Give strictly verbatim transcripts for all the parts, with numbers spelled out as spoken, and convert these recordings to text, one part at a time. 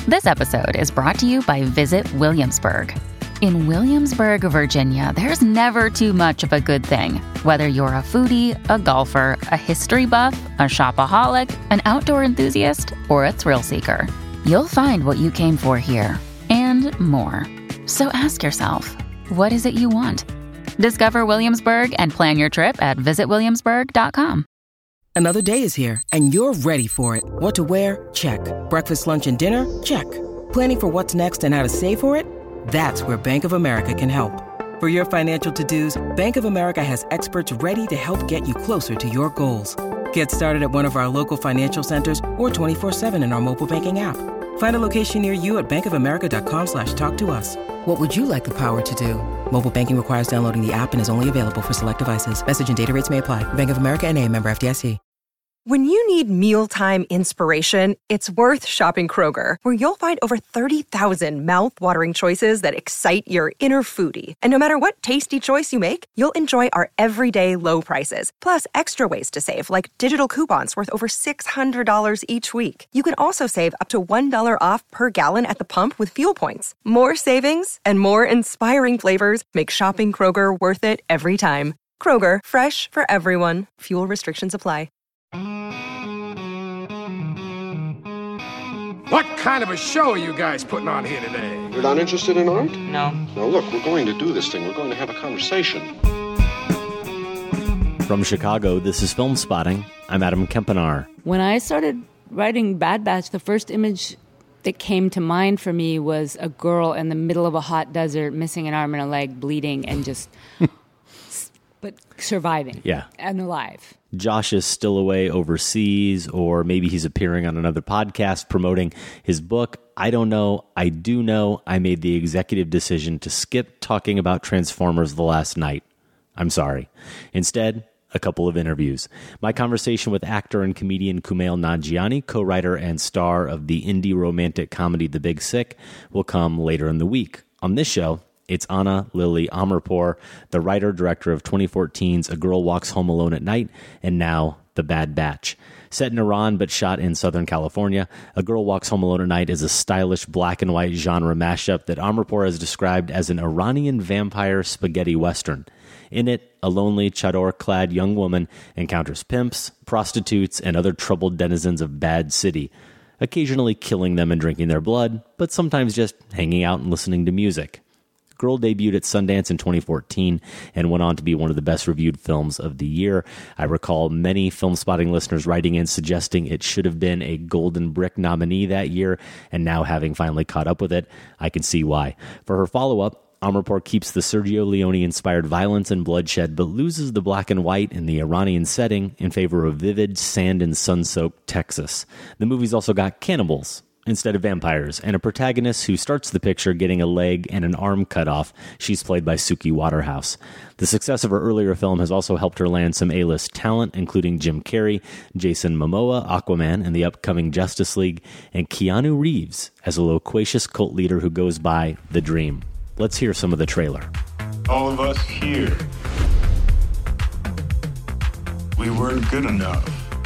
This episode is brought to you by Visit Williamsburg. In Williamsburg, Virginia, there's never too much of a good thing. Whether you're a foodie, a golfer, a history buff, a shopaholic, an outdoor enthusiast, or a thrill seeker, you'll find what you came for here and more. So ask yourself, what is it you want? Discover Williamsburg and plan your trip at visit williamsburg dot com. Another day is here, and you're ready for it. What to wear? Check. Breakfast, lunch, and dinner? Check. Planning for what's next and how to save for it? That's where Bank of America can help. For your financial to-dos, Bank of America has experts ready to help get you closer to your goals. Get started at one of our local financial centers or twenty-four seven in our mobile banking app. Find a location near you at bankofamerica.com slash talk to us. What would you like the power to do? Mobile banking requires downloading the app and is only available for select devices. Message and data rates may apply. Bank of America N A, member F D I C. When you need mealtime inspiration, it's worth shopping Kroger, where you'll find over thirty thousand mouth-watering choices that excite your inner foodie. And no matter what tasty choice you make, you'll enjoy our everyday low prices, plus extra ways to save, like digital coupons worth over six hundred dollars each week. You can also save up to one dollar off per gallon at the pump with fuel points. More savings and more inspiring flavors make shopping Kroger worth it every time. Kroger, fresh for everyone. Fuel restrictions apply. What kind of a show are you guys putting on here today? You're not interested in art? No. Well, look, we're going to do this thing. We're going to have a conversation. From Chicago, this is Film Spotting. I'm Adam Kempenaar. When I started writing Bad Batch, the first image that came to mind for me was a girl in the middle of a hot desert, missing an arm and a leg, bleeding, and just... but surviving. Yeah. And alive. Josh is still away overseas, or maybe he's appearing on another podcast promoting his book. I don't know. I do know I made the executive decision to skip talking about Transformers the last night. I'm sorry. Instead, a couple of interviews. My conversation with actor and comedian Kumail Nanjiani, co-writer and star of the indie romantic comedy The Big Sick, will come later in the week. On this show, it's Anna Lily Amirpour, the writer-director of twenty fourteen's A Girl Walks Home Alone at Night, and now The Bad Batch. Set in Iran but shot in Southern California, A Girl Walks Home Alone at Night is a stylish black and white genre mashup that Amirpour has described as an Iranian vampire spaghetti western. In it, a lonely, chador-clad young woman encounters pimps, prostitutes, and other troubled denizens of Bad City, occasionally killing them and drinking their blood, but sometimes just hanging out and listening to music. Girl debuted at Sundance in twenty fourteen and went on to be one of the best-reviewed films of the year. I recall many Film Spotting listeners writing in suggesting it should have been a Golden Brick nominee that year, and now having finally caught up with it, I can see why. For her follow-up, Amirpour keeps the Sergio Leone-inspired violence and bloodshed, but loses the black and white in the Iranian setting in favor of vivid, sand and sun-soaked Texas. The movie's also got cannibals instead of vampires, and a protagonist who starts the picture getting a leg and an arm cut off. She's played by Suki Waterhouse. The success of her earlier film has also helped her land some A-list talent, including Jim Carrey, Jason Momoa, Aquaman, in the upcoming Justice League, and Keanu Reeves as a loquacious cult leader who goes by The Dream. Let's hear some of the trailer. All of us here, we weren't good enough,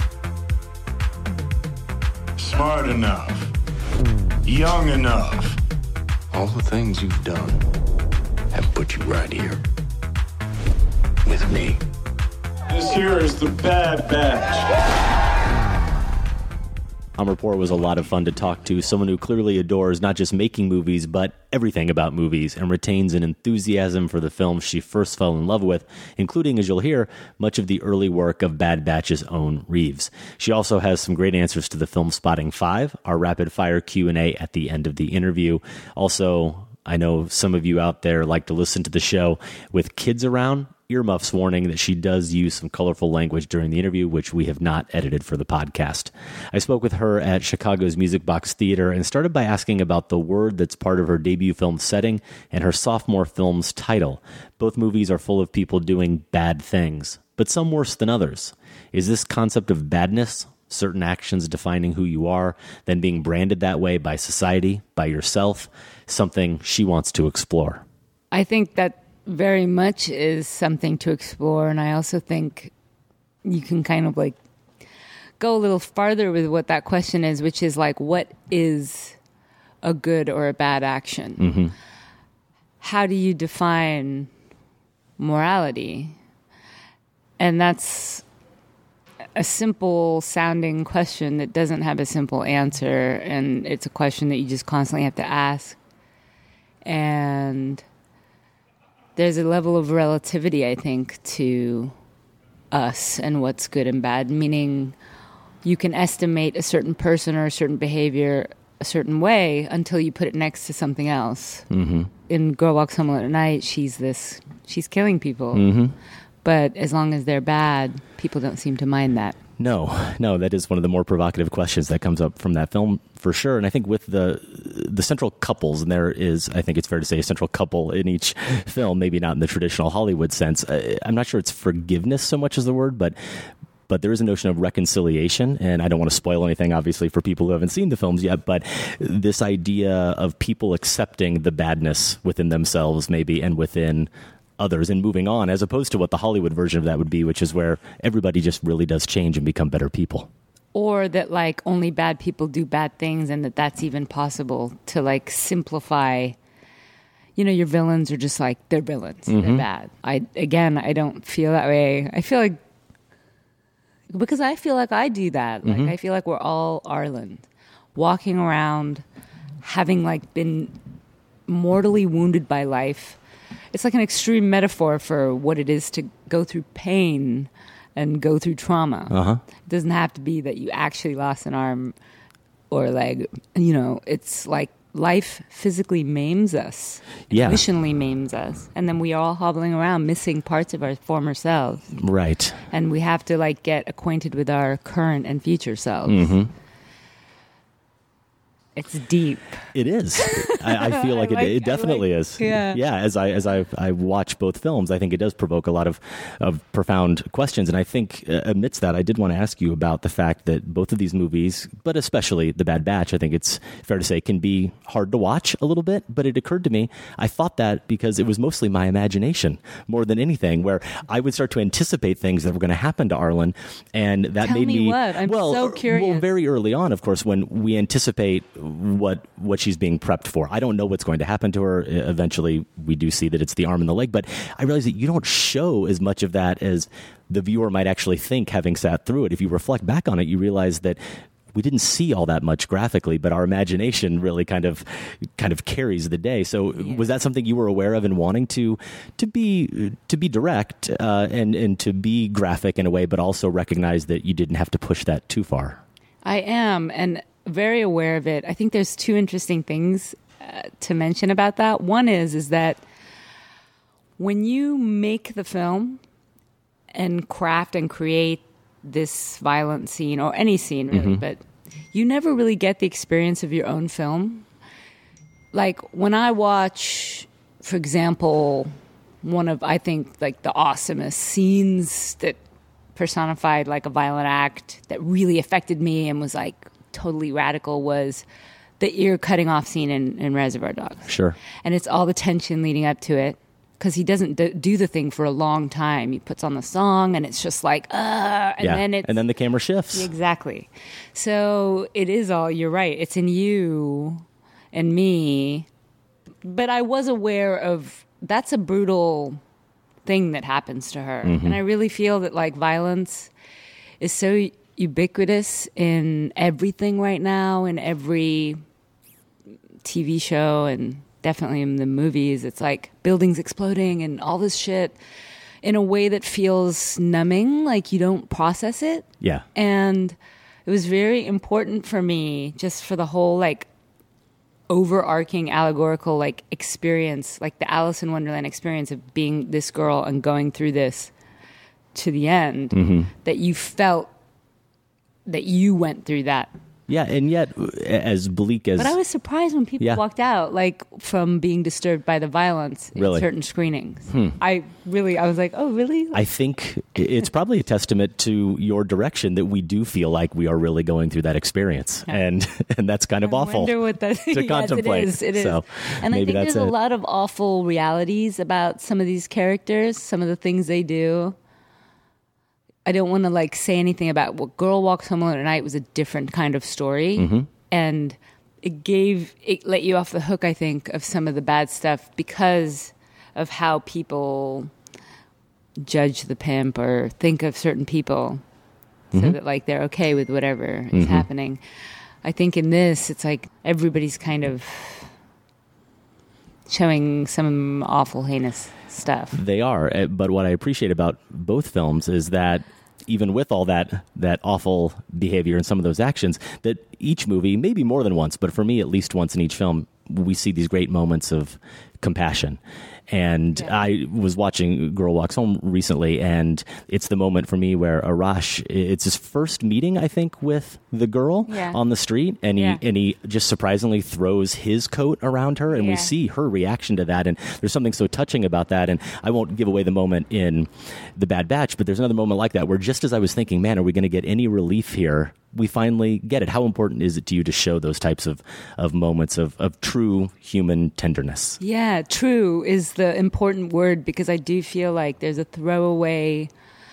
smart enough, young enough. All the things you've done have put you right here with me. This here is the Bad Batch. Amirpour was a lot of fun to talk to, someone who clearly adores not just making movies, but everything about movies, and retains an enthusiasm for the films she first fell in love with, including, as you'll hear, much of the early work of Bad Batch's own Reeves. She also has some great answers to the Film Spotting five, our rapid-fire Q and A at the end of the interview. Also, I know some of you out there like to listen to the show with kids around. Earmuffs warning that she does use some colorful language during the interview, which we have not edited for the podcast. I spoke with her at Chicago's Music Box Theater and started by asking about the word that's part of her debut film setting and her sophomore film's title. Both movies are full of people doing bad things, but some worse than others. Is this concept of badness, certain actions defining who you are, then being branded that way by society, by yourself, something she wants to explore? I think that very much is something to explore, and I also think you can kind of like go a little farther with what that question is, which is like, what is a good or a bad action. Mm-hmm. How do you define morality? And that's a simple sounding question that doesn't have a simple answer, and it's a question that you just constantly have to ask. And there's a level of relativity, I think, to us and what's good and bad, meaning you can estimate a certain person or a certain behavior a certain way until you put it next to something else. Mm-hmm. In Girl Walks Home Alone at Night, she's this, she's killing people. Mm-hmm. But as long as they're bad, people don't seem to mind that. No, no, that is one of the more provocative questions that comes up from that film for sure. And I think with the the central couples, and there is, I think it's fair to say, a central couple in each film, maybe not in the traditional Hollywood sense. I'm not sure it's forgiveness so much as the word, but but there is a notion of reconciliation. And I don't want to spoil anything, obviously, for people who haven't seen the films yet, but this idea of people accepting the badness within themselves, maybe, and within others, and moving on, as opposed to what the Hollywood version of that would be, which is where everybody just really does change and become better people. Or that, like, only bad people do bad things, and that that's even possible to, like, simplify. You know, your villains are just like, they're villains. Mm-hmm. They're bad. I, again, I don't feel that way. I feel like, because I feel like I do that. Like, mm-hmm. I feel like we're all Arlen, walking around, having, like, been mortally wounded by life. It's like an extreme metaphor for what it is to go through pain and go through trauma. Uh-huh. It doesn't have to be that you actually lost an arm or a leg. You know, it's like life physically maims us, yeah. emotionally maims us. And then we are all hobbling around missing parts of our former selves. Right. And we have to, like, get acquainted with our current and future selves. Mm-hmm. It's deep. It is. I, I feel like, I like it, it definitely like, is. Yeah. Yeah. As I as I I watch both films, I think it does provoke a lot of, of profound questions. And I think uh, amidst that, I did want to ask you about the fact that both of these movies, but especially The Bad Batch, I think it's fair to say, can be hard to watch a little bit. But it occurred to me, I thought that because it was mostly my imagination more than anything, where I would start to anticipate things that were going to happen to Arlen, and that Tell made me me what? I'm well, so curious. Well, very early on, of course, when we anticipate what what she's being prepped for. I don't know what's going to happen to her. Eventually, we do see that it's the arm and the leg, but I realize that you don't show as much of that as the viewer might actually think, having sat through it. If you reflect back on it, you realize that we didn't see all that much graphically, but our imagination really kind of kind of carries the day. So yeah. Was that something you were aware of in wanting to to be to be direct uh, and and to be graphic in a way, but also recognize that you didn't have to push that too far? I am, and very aware of it. I think there's two interesting things uh, to mention about that. One is is that when you make the film and craft and create this violent scene, or any scene really, mm-hmm. but you never really get the experience of your own film. Like when I watch, for example, one of, I think, like the awesomest scenes that personified like a violent act that really affected me and was like totally radical was the ear cutting off scene in, in Reservoir Dogs. Sure. And it's all the tension leading up to it, because he doesn't d- do the thing for a long time. He puts on the song and it's just like, uh, and yeah. then it's... And then the camera shifts. Exactly. So it is all, you're right, it's in you and me. But I was aware of, that's a brutal thing that happens to her. Mm-hmm. And I really feel that like violence is so ubiquitous in everything right now, in every T V show and definitely in the movies. It's like buildings exploding and all this shit in a way that feels numbing, like you don't process it. Yeah. And it was very important for me, just for the whole like overarching allegorical like experience, like the Alice in Wonderland experience of being this girl and going through this to the end, mm-hmm. that you felt that you went through that. Yeah, and yet, as bleak as... But I was surprised when people yeah. walked out, like, from being disturbed by the violence in really? certain screenings. Hmm. I really, I was like, oh, really? I think it's probably a testament to your direction that we do feel like we are really going through that experience. Yeah. And and that's kind of I awful wonder what that, to yes, contemplate. It is, it is. So and I think there's it. a lot of awful realities about some of these characters, some of the things they do. I don't want to like say anything about what Girl Walks Home Alone at Night was a different kind of story. Mm-hmm. And it gave, it let you off the hook, I think, of some of the bad stuff because of how people judge the pimp or think of certain people so mm-hmm. that like they're okay with whatever mm-hmm. is happening. I think in this, it's like everybody's kind of showing some awful, heinous stuff. They are. But what I appreciate about both films is that even with all that that awful behavior and some of those actions, that each movie, maybe more than once, but for me at least once in each film, we see these great moments of compassion. And yeah. I was watching Girl Walks Home recently, and it's the moment for me where Arash, it's his first meeting, I think, with the girl yeah. on the street, and he yeah. and he just surprisingly throws his coat around her, and yeah. we see her reaction to that, and there's something so touching about that. And I won't give away the moment in The Bad Batch, but there's another moment like that where just as I was thinking, man, are we going to get any relief here? We finally get it. How important is it to you to show those types of, of moments of, of true human tenderness? Yeah, true is the important word, because I do feel like there's a throwaway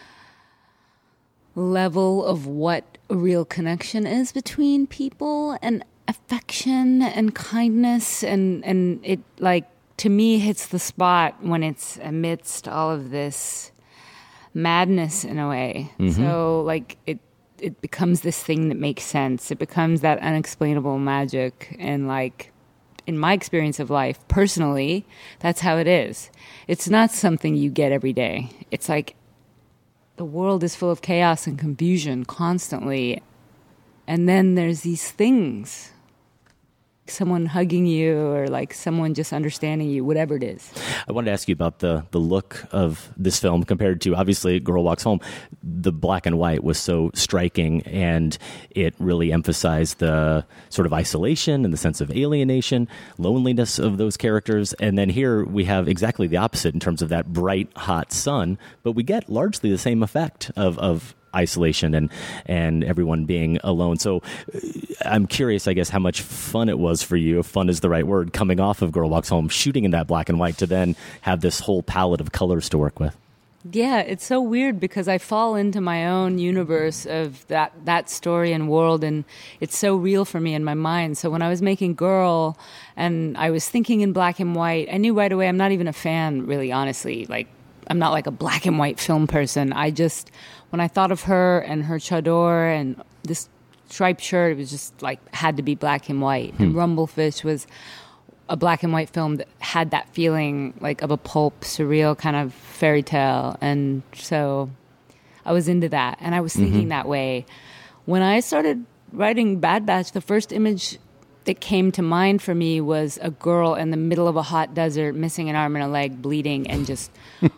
level of what a real connection is between people, and affection and kindness, and, and it, like, to me hits the spot when it's amidst all of this madness in a way. Mm-hmm. So, like, it it becomes this thing that makes sense. It becomes that unexplainable magic. And like, in my experience of life, personally, that's how it is. It's not something you get every day. It's like the world is full of chaos and confusion constantly. And then there's these things. Someone hugging you, or like someone just understanding you, whatever it is. I wanted to ask you about the the look of this film compared to, obviously, Girl Walks Home. The black and white was so striking, and it really emphasized the sort of isolation and the sense of alienation, loneliness of those characters. And then here we have exactly the opposite in terms of that bright, hot sun, but we get largely the same effect of of isolation and and everyone being alone. So uh, I'm curious, I guess, how much fun it was for you, if fun is the right word, coming off of Girl Walks Home, shooting in that black and white, to then have this whole palette of colors to work with. Yeah, it's so weird because I fall into my own universe of that that story and world, and it's so real for me in my mind. So when I was making Girl and I was thinking in black and white, I knew right away I'm not even a fan, really, honestly. Like, I'm not like a black and white film person. I just, when I thought of her and her chador and this striped shirt, it was just like, had to be black and white. Hmm. And Rumblefish was a black and white film that had that feeling like of a pulp, surreal kind of fairy tale. And so I was into that. And I was thinking mm-hmm. that way. When I started writing Bad Batch, the first image that came to mind for me was a girl in the middle of a hot desert, missing an arm and a leg, bleeding, and just...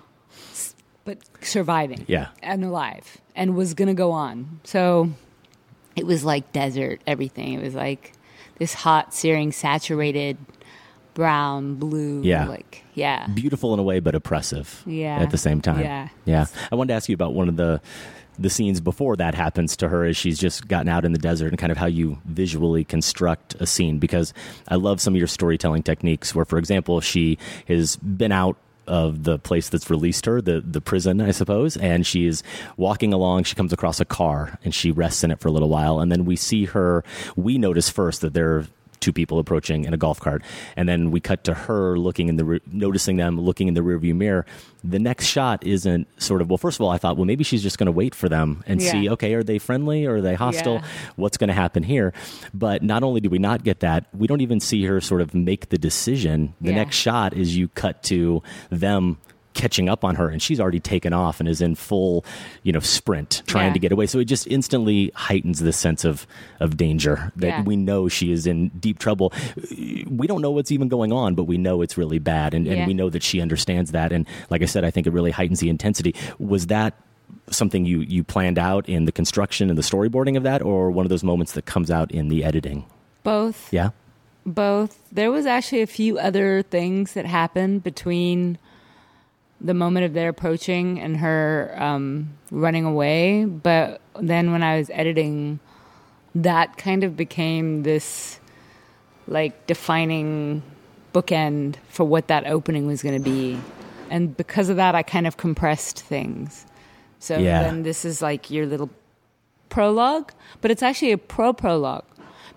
but surviving yeah. and alive, and was going to go on. So it was like desert, everything. It was like this hot, searing, saturated brown, blue. Yeah. Like, yeah. Beautiful in a way, but oppressive yeah. at the same time. Yeah. Yeah. I wanted to ask you about one of the the scenes before that happens to her, as she's just gotten out in the desert, and kind of how you visually construct a scene, because I love some of your storytelling techniques where, for example, she has been out of the place that's released her, the, the prison, I suppose, and she is walking along. She comes across a car, and she rests in it for a little while, and then we see her, we notice first that there are two people approaching in a golf cart, and then we cut to her looking in the re- noticing them, looking in the rearview mirror. The next shot isn't sort of, well, first of all, I thought, well, maybe she's just going to wait for them and yeah. see, okay, are they friendly or are they hostile? Yeah. What's going to happen here? But not only do we not get that, we don't even see her sort of make the decision. The yeah. next shot is you cut to them catching up on her, and she's already taken off and is in full, you know, sprint trying yeah. to get away. So it just instantly heightens this sense of of danger that yeah. we know she is in deep trouble. We don't know what's even going on, but we know it's really bad, and, yeah. and we know that she understands that. And like I said, I think it really heightens the intensity. Was that something you you planned out in the construction and the storyboarding of that, or one of those moments that comes out in the editing? Both. Yeah. Both. There was actually a few other things that happened between the moment of their approaching and her um, running away. But then when I was editing, that kind of became this like defining bookend for what that opening was going to be. And because of that, I kind of compressed things. So yeah. then this is like your little prologue, but it's actually a pro-prologue,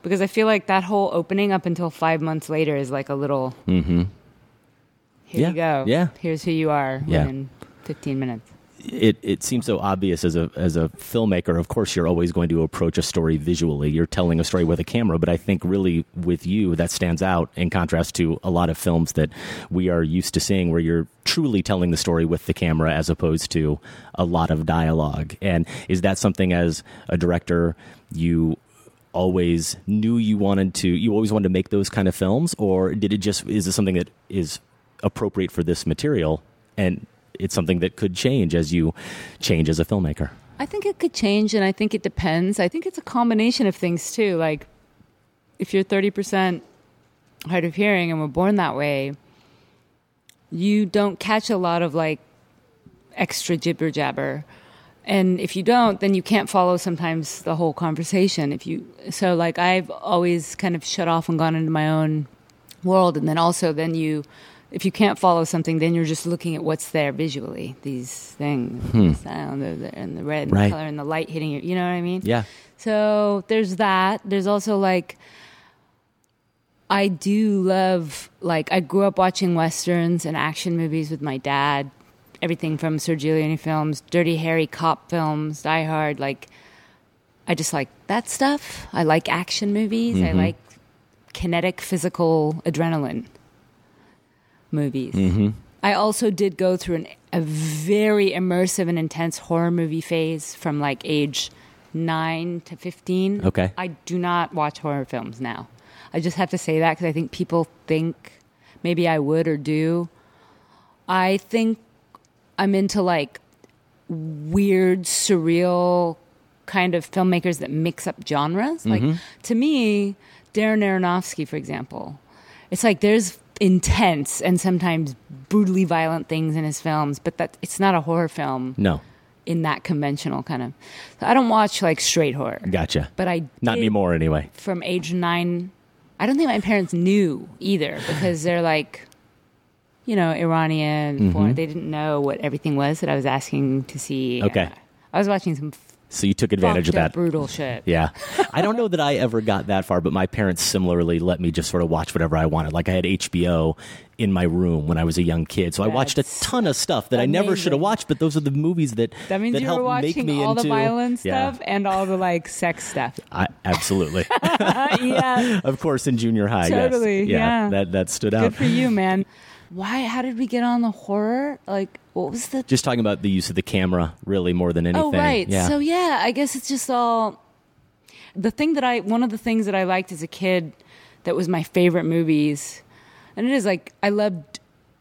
Because I feel like that whole opening up until five months later is like a little, mm-hmm. here yeah. you go. Yeah. Here's who you are yeah. within fifteen minutes. It it seems so obvious as a as a filmmaker. Of course, you're always going to approach a story visually. You're telling a story with a camera, but I think really with you, that stands out in contrast to a lot of films that we are used to seeing where you're truly telling the story with the camera as opposed to a lot of dialogue. And is that something as a director you always knew you wanted to, you always wanted to make those kind of films? Or did it just, is it something that is appropriate for this material and it's something that could change as you change as a filmmaker? I think it could change, and I think it depends. I think it's a combination of things, too. Like, if you're thirty percent hard of hearing and were born that way, you don't catch a lot of, like, extra jibber-jabber. And if you don't, then you can't follow sometimes the whole conversation. If you So, like, I've always kind of shut off and gone into my own world, and then also then you... If you can't follow something, then you're just looking at what's there visually. These things, hmm. the sound, the, and the red, and right. the color, and the light hitting you. You know what I mean? Yeah. So there's that. There's also like, I do love, like, I grew up watching Westerns and action movies with my dad. Everything from Sergio Leone films, Dirty Harry cop films, Die Hard. Like, I just like that stuff. I like action movies. Mm-hmm. I like kinetic, physical adrenaline movies. Mm-hmm. I also did go through an, a very immersive and intense horror movie phase from like age nine to fifteen. Okay. I do not watch horror films now. I just have to say that because I think people think maybe I would or do. I think I'm into like weird, surreal kind of filmmakers that mix up genres. Mm-hmm. Like, to me, Darren Aronofsky, for example, it's like there's intense and sometimes brutally violent things in his films, but that it's not a horror film. No. In that conventional kind of. So I don't watch like straight horror. Gotcha. But I not anymore anyway. From age nine, I don't think my parents knew either because they're like, you know, Iranian. Mm-hmm. Foreign. They didn't know what everything was that I was asking to see. Okay. Uh, I was watching some. So you took advantage of that. Brutal shit. Yeah. I don't know that I ever got that far, but my parents similarly let me just sort of watch whatever I wanted. Like I had H B O in my room when I was a young kid. So That's I watched a ton of stuff that amazing. I never should have watched, but those are the movies that That means that you were watching all into, the violent yeah. stuff and all the like sex stuff. I, absolutely. Yeah. Of course, in junior high, totally, yes. Yeah, yeah. That, that stood out. Good for you, man. Why? How did we get on the horror? Like, what was the... Just talking about the use of the camera, really, more than anything. Oh, right. Yeah. So, yeah, I guess it's just all... The thing that I... One of the things that I liked as a kid that was my favorite movies, and it is like, I loved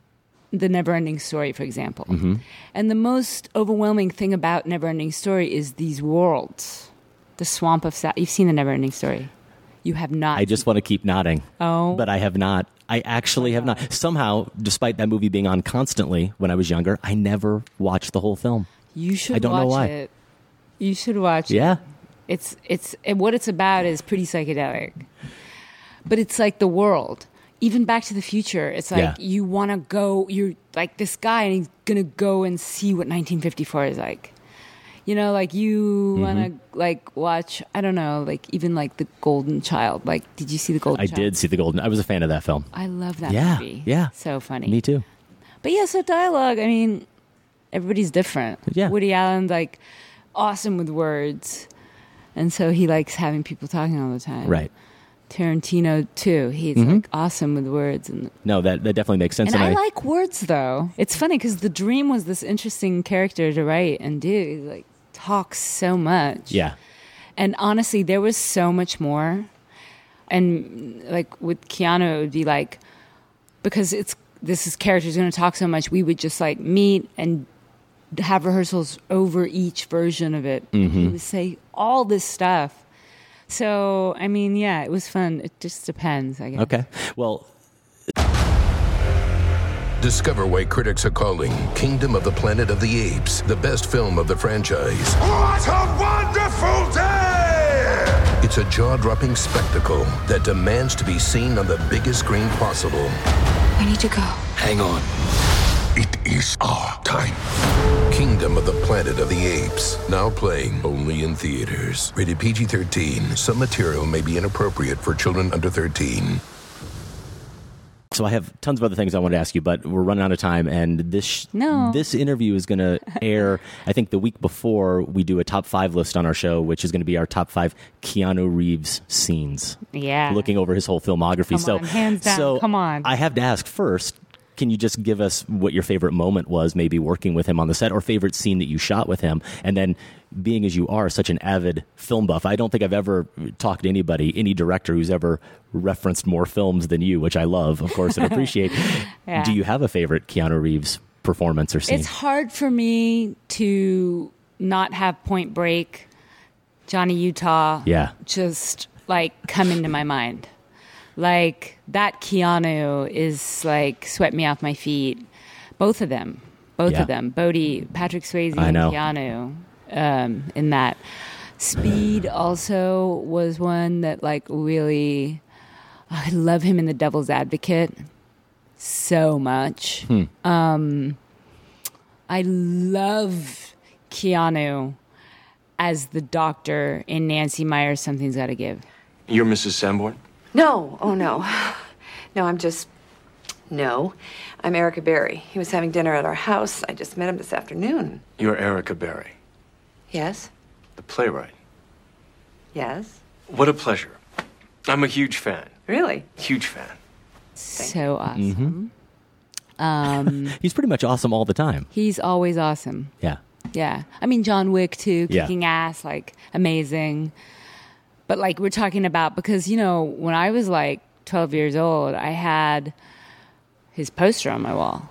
The Neverending Story, for example. Mm-hmm. And the most overwhelming thing about Neverending Story is these worlds. The Swamp of... Sa- You've seen The Neverending Story. You have not. I just want to keep nodding. Oh. But I have not. I actually have not. Somehow, despite that movie being on constantly when I was younger, I never watched the whole film. You should I don't watch know why. it. You should watch yeah. it. Yeah. It's, it's, it, what it's about is pretty psychedelic. But it's like the world. Even Back to the Future, it's like yeah. you want to go, you're like this guy and he's going to go and see what nineteen fifty-four is like. You know, like you mm-hmm. want to like watch, I don't know, like even like The Golden Child. Like, did you see The Golden I Child? I did see The Golden. I was a fan of that film. I love that yeah, movie. Yeah. So funny. Me too. But yeah, so dialogue, I mean, everybody's different. Yeah. Woody Allen's like awesome with words. And so he likes having people talking all the time. Right. Tarantino too. He's mm-hmm. like awesome with words. And no, that, that definitely makes sense. And, and I, I like words though. It's funny because The Dream was this interesting character to write and do. He like talks so much. Yeah. And honestly, there was so much more. And like with Keanu, it would be like, because it's this is character's going to talk so much, we would just like meet and have rehearsals over each version of it. Mm-hmm. He would say all this stuff. So, I mean, yeah, it was fun. It just depends, I guess. Okay. Well, discover why critics are calling Kingdom of the Planet of the Apes the best film of the franchise. What a wonderful day! It's a jaw-dropping spectacle that demands to be seen on the biggest screen possible. We need to go. Hang on. It is our time. Kingdom of the Planet of the Apes. Now playing only in theaters. Rated P G thirteen. Some material may be inappropriate for children under thirteen. So I have tons of other things I want to ask you, but we're running out of time. And this No. this interview is going to air, I think, the week before we do a top five list on our show, which is going to be our top five Keanu Reeves scenes. Yeah. Looking over his whole filmography. Come so, on, hands down, so come on. I have to ask first, can you just give us what your favorite moment was, maybe working with him on the set, or favorite scene that you shot with him? And then, being as you are such an avid film buff, I don't think I've ever talked to anybody, any director who's ever referenced more films than you, which I love, of course, and appreciate. Yeah. Do you have a favorite Keanu Reeves performance or scene? It's hard for me to not have Point Break, Johnny Utah, Yeah. just like come into my mind. Like that Keanu is like swept me off my feet. Both of them, both Yeah. of them. Bodhi, Patrick Swayze, I and know. Keanu. Um, in that, Speed also was one that like really. I love him in The Devil's Advocate so much. Hmm. Um, I love Keanu as the doctor in Nancy Meyer's Something's Gotta Give. You're Missus Sanborn? No, oh no. No, I'm just. No. I'm Erica Berry. He was having dinner at our house. I just met him this afternoon. You're Erica Berry, Yes? the playwright. Yes? What a pleasure. I'm a huge fan. Really? Huge fan. So awesome. Um, He's pretty much awesome all the time. he's always awesome. Yeah. Yeah. I mean, John Wick, too, Yeah. kicking ass, like, amazing. But, like, we're talking about, because, you know, when I was, like, twelve years old, I had his poster on my wall.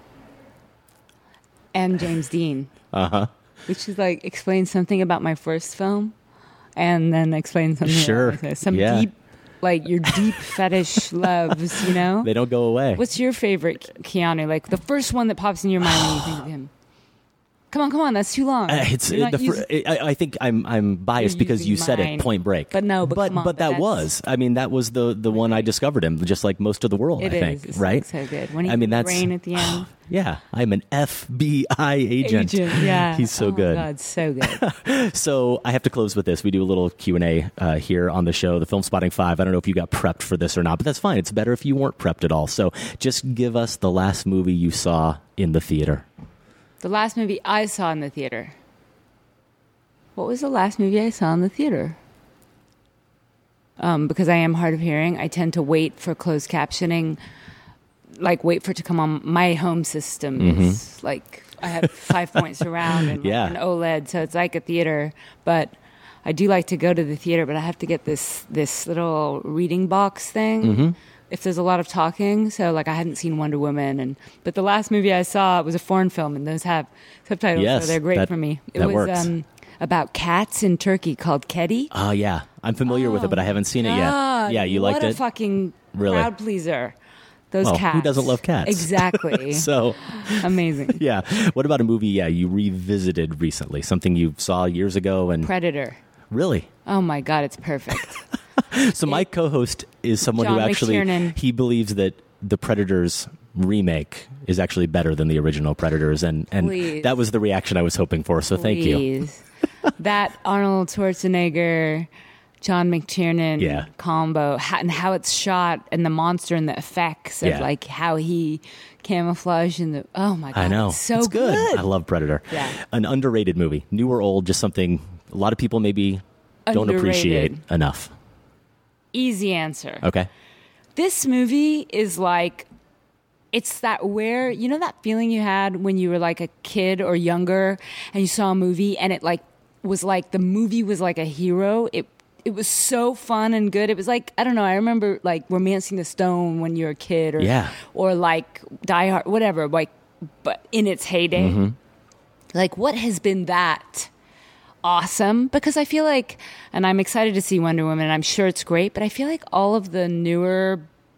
And James Dean. Uh-huh. Which is, like, explains something about my first film. And then explains something Sure. about my- some Yeah. deep, like, your deep fetish loves, you know? They don't go away. What's your favorite Keanu? Like, the first one that pops in your mind when you think of him? Come on, come on, that's too long. Uh, it's You're not the fir- using- I, I think I'm I'm biased You're because you using said mine. it, Point Break. But no, but but, come on, but but that that's- was. I mean, that was the the one I discovered him, just like most of the world. It I think, is. It's right? so good. When he I mean, can that's rain at the end. yeah. I'm an F B I agent. yeah. He's so oh good. My God, so good. So I have to close with this. We do a little Q and A uh, here on the show, the Film Spotting Five. I don't know if you got prepped for this or not, but that's fine. It's better if you weren't prepped at all. So just give us the last movie you saw in the theater. The last movie I saw in the theater. What was the last movie I saw in the theater? Um, because I am hard of hearing, I tend to wait for closed captioning, like wait for it to come on. My home system is like I have five point surround and Yeah. an OLED, so it's like a theater. But I do like to go to the theater, but I have to get this this little reading box thing. Mm-hmm. If there's a lot of talking, so like I hadn't seen Wonder Woman, and but the last movie I saw was a foreign film, and those have subtitles, Yes, so they're great that- for me. It that was works. Um, about cats in Turkey called Kedi. Oh, yeah. I'm familiar with it, but I haven't seen it yet. God, Yeah, you liked what a it? fucking Really? crowd pleaser. Those Well, cats. who doesn't love cats? Exactly. So, Amazing. yeah. What about a movie, yeah, you revisited recently? Something you saw years ago and... Predator. Really? Oh my God, it's perfect. So my co-host is someone John who actually... McTiernan. He believes that the Predators remake is actually better than the original Predators, and, and Please. that was the reaction I was hoping for, so thank you. Please. That Arnold Schwarzenegger, John McTiernan Yeah. combo, how, and how it's shot, and the monster and the effects of Yeah. like how he camouflaged in the. Oh my God, I know. it's so it's good. good. I love Predator. Yeah. An underrated movie, new or old, just something a lot of people maybe don't Underrated. appreciate enough. Easy answer. Okay. This movie is like, it's that where, you know that feeling you had when you were like a kid or younger and you saw a movie and it like was like, the movie was like a hero. It it was so fun and good. It was like, I don't know, I remember like Romancing the Stone when you were a kid, or Yeah. or like Die Hard, whatever, like, but in its heyday. Mm-hmm. Like, what has been that awesome? Because I feel like, and I'm excited to see Wonder Woman, and I'm sure it's great, but I feel like all of the newer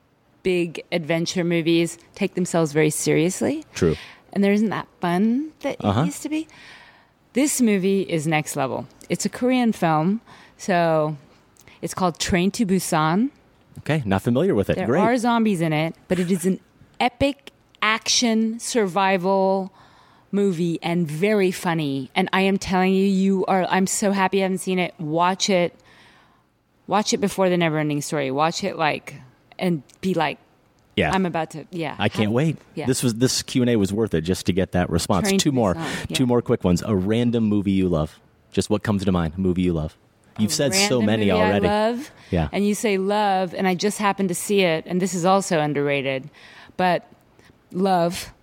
big adventure movies take themselves very seriously. True. And there isn't that fun that Uh-huh. it used to be. This movie is next level. It's a Korean film, so it's called Train to Busan. Okay, not familiar with it. There Great. are zombies in it, but it is an epic action survival movie and very funny. And I am telling you, you are. I'm so happy I haven't seen it. Watch it. Watch it before The Neverending Story. Watch it like and be like, yeah, I'm about to. Yeah, I can't have, wait. Yeah. This was this Q and A was worth it just to get that response. Train two more, yeah. two more quick ones. A random movie you love. Just what comes to mind? A movie you love. You've A said so random many movie already. I love. Yeah, and you say love, and I just happened to see it, and this is also underrated, but Love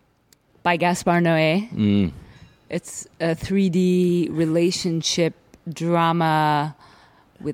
by Gaspar Noé. Mm. It's a three D relationship drama with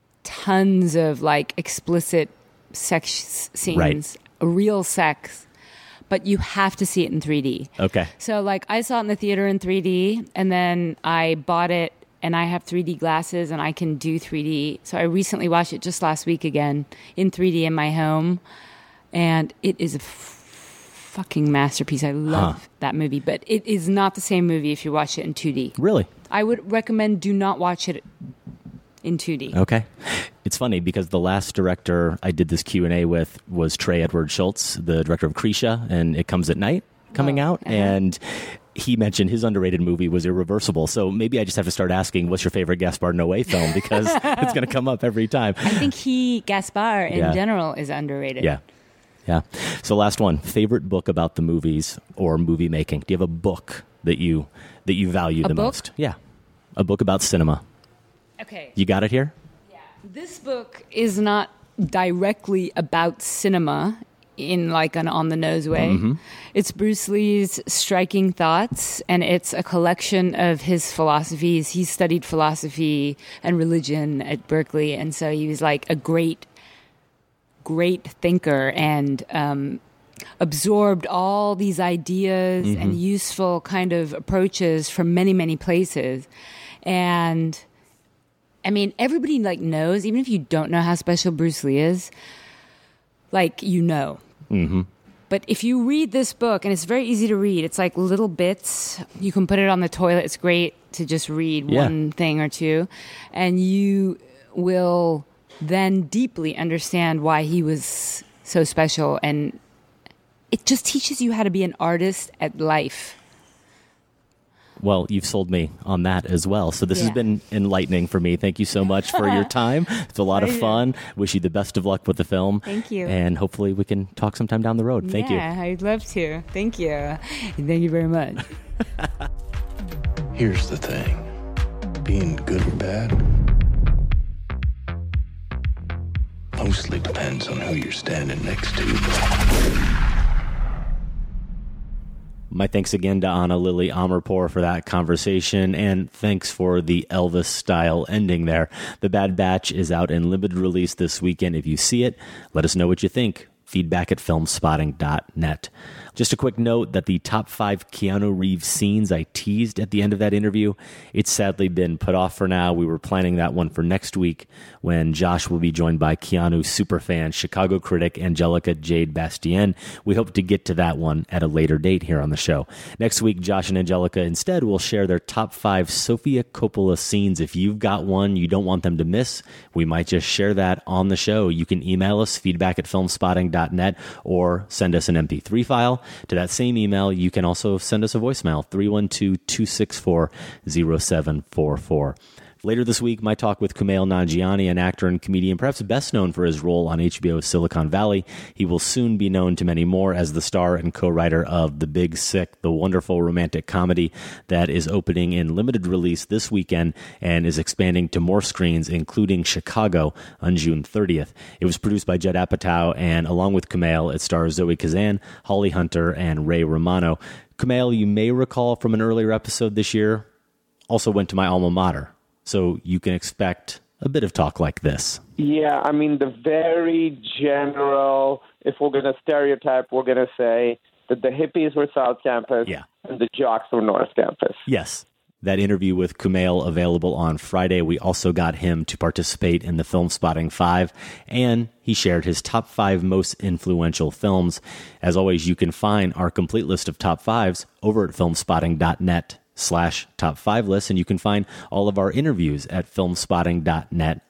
tons of like explicit sex scenes, right. real sex, but you have to see it in three D. Okay. So like I saw it in the theater in three D, and then I bought it, and I have three D glasses, and I can do three D. So I recently watched it just last week again in three D in my home, and it is a fucking masterpiece. I love huh. that movie, but it is not the same movie if you watch it in two D. Really? I would recommend do not watch it in two D. Okay. It's funny because the last director I did this Q and A with was Trey Edward Schultz, the director of Krisha and It Comes at Night coming oh, out. Uh-huh. And he mentioned his underrated movie was Irreversible. So maybe I just have to start asking, what's your favorite Gaspar Noé film? Because it's going to come up every time. I think he, Gaspar in yeah. general, is underrated. Yeah. Yeah. So last one, favorite book about the movies or movie making. Do you have a book that you that you value a the book? most? Yeah. A book about cinema. Okay. You got it here? Yeah. This book is not directly about cinema in like an on-the-nose way. Mm-hmm. It's Bruce Lee's Striking Thoughts, and it's a collection of his philosophies. He studied philosophy and religion at Berkeley, and so he was like a great great thinker and um, absorbed all these ideas mm-hmm. and useful kind of approaches from many, many places. And I mean, everybody like knows, even if you don't know how special Bruce Lee is, like, you know. Mm-hmm. But if you read this book, and it's very easy to read, it's like little bits. You can put it on the toilet. It's great to just read yeah. one thing or two. And you will then deeply understand why he was so special, and it just teaches you how to be an artist at life. Well, you've sold me on that as well. So this yeah. has been enlightening for me. Thank you so much for your time. It's a lot of fun. Wish you the best of luck with the film. Thank you. And hopefully we can talk sometime down the road. Thank yeah, you. I'd love to. Thank you. Thank you very much. Here's the thing. Being good or bad mostly depends on who you're standing next to. My thanks again to Ana Lily Amirpour for that conversation, and thanks for the Elvis-style ending there. The Bad Batch is out in limited release this weekend. If you see it, let us know what you think. Feedback at filmspotting dot net. Just a quick note that the top five Keanu Reeves scenes I teased at the end of that interview, it's sadly been put off for now. We were planning that one for next week when Josh will be joined by Keanu superfan, Chicago critic Angelica Jade Bastien. We hope to get to that one at a later date here on the show. Next week, Josh and Angelica instead will share their top five Sofia Coppola scenes. If you've got one you don't want them to miss, we might just share that on the show. You can email us, feedback at filmspotting dot net, or send us an M P three file. To that same email, you can also send us a voicemail, three one two, two six four, zero seven four four. Later this week, my talk with Kumail Nanjiani, an actor and comedian perhaps best known for his role on H B O's Silicon Valley. He will soon be known to many more as the star and co-writer of The Big Sick, the wonderful romantic comedy that is opening in limited release this weekend and is expanding to more screens, including Chicago on June thirtieth. It was produced by Judd Apatow, and along with Kumail, it stars Zoe Kazan, Holly Hunter, and Ray Romano. Kumail, you may recall from an earlier episode this year, also went to my alma mater. So you can expect a bit of talk like this. Yeah, I mean, the very general, if we're going to stereotype, we're going to say that the hippies were South Campus yeah. and the jocks were North Campus. Yes. That interview with Kumail available on Friday. We also got him to participate in the Film Spotting five, and he shared his top five most influential films. As always, you can find our complete list of top fives over at filmspotting dot net slash top five lists, and you can find all of our interviews at filmspotting dot net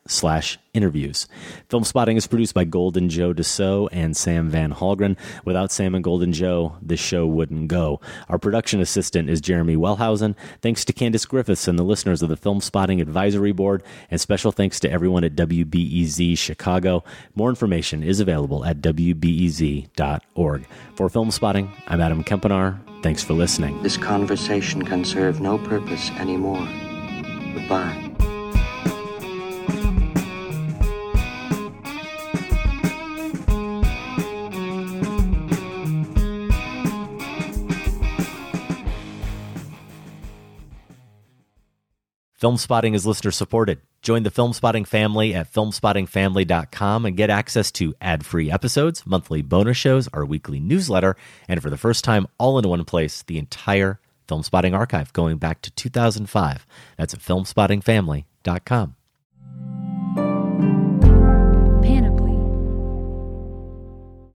slash interviews. Film Spotting is produced by Golden Joe Dassault and Sam Van Halgren. Without Sam and Golden Joe, this show wouldn't go. Our production assistant is Jeremy Wellhausen. Thanks to Candace Griffiths and the listeners of the Film Spotting Advisory Board, and special thanks to everyone at W B E Z Chicago. More information is available at W B E Z dot org. For Film Spotting, I'm Adam Kempenaar. Thanks for listening. This conversation can serve no purpose anymore. Goodbye. Film Spotting is listener supported. Join the Film Spotting family at film spotting family dot com and get access to ad-free episodes, monthly bonus shows, our weekly newsletter, and for the first time, all in one place, the entire Film Spotting archive going back to two thousand five. That's at film spotting family dot com.